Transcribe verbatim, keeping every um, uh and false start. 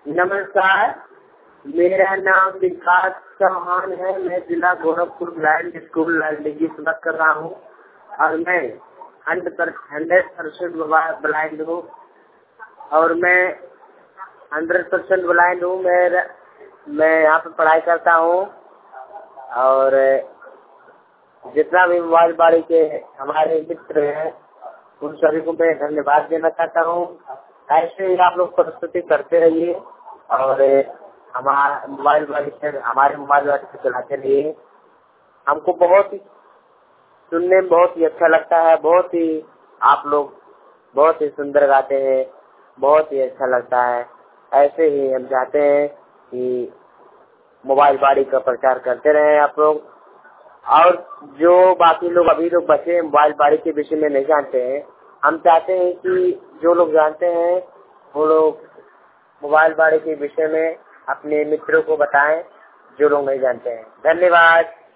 नमस्कार, मेरा नाम विकास चौहान है। मैं जिला गोरखपुर ब्लाइंड स्कूल लालडीगी से बात कर रहा हूँ और मैं हंड्रेड परसेंट ब्लाइंड हूँ और मैं हंड्रेड परसेंट ब्लाइंड हूँ। मैं मैं यहाँ पे पढ़ाई करता हूँ और जितना भी मोबाइल बाड़ी के हमारे मित्र हैं उन सभी को मैं धन्यवाद देना चाहता हूँ। ऐसे ही आप लोग प्रस्तुति करते रहिए और हमारा मोबाइल बाड़ी से हमारे मोबाइल बाड़ी से चलाते रहिए। हमको बहुत ही सुनने में बहुत ही अच्छा लगता है। बहुत ही आप लोग बहुत ही सुंदर गाते हैं, बहुत ही अच्छा लगता है। ऐसे ही हम चाहते हैं कि मोबाइल बाड़ी का प्रचार करते रहे आप लोग। और जो बाकी लोग अभी लोग बचे मोबाइल बाड़ी के विषय में नहीं जानते हैं, हम चाहते हैं कि जो लोग जानते हैं वो लोग मोबाइल बाड़ी के विषय में अपने मित्रों को बताएं जो लोग नहीं जानते हैं। धन्यवाद।